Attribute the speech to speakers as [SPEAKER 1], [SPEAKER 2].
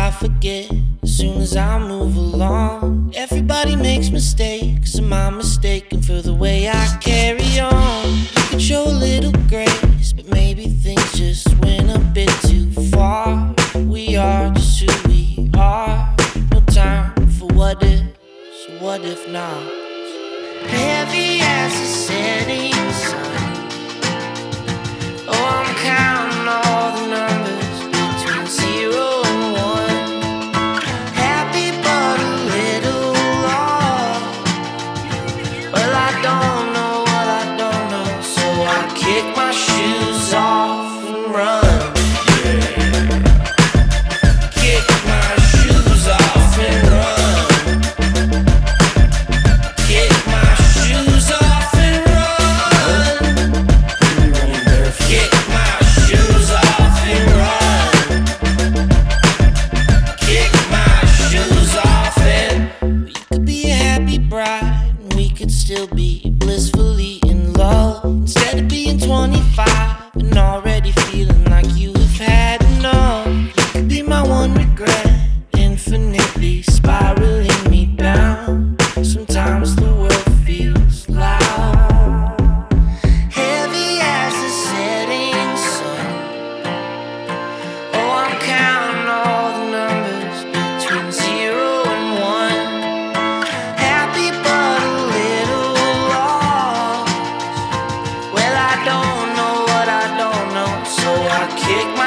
[SPEAKER 1] I forget as soon as I move along. Everybody makes mistakes, am I mistaken for the way I carry on? You could show a little grace, but maybe things just went a bit too far. We are just who we are, no time for what if, so what if not? Heavy as the setting sun, oh, I'm counting all the numbers between 0 and 1. Happy but a little lost. Well, I don't know what I don't know, so I kick my shoes off and run. Kick my shoes off and run. Kick my shoes off and run. Kick my shoes off and run. Kick my shoes off and you could be a happy bride and we could still be blissfully in love. Instead of being 25 and already feeling like you have had enough. You could be my one regret, infinitely spiraling me down. Sometimes the world feels loud. Heavy as the setting sun, oh, I'm counting all the numbers between 0 and 1. Happy but a little lost. Well, I don't know what I don't know, so I kick my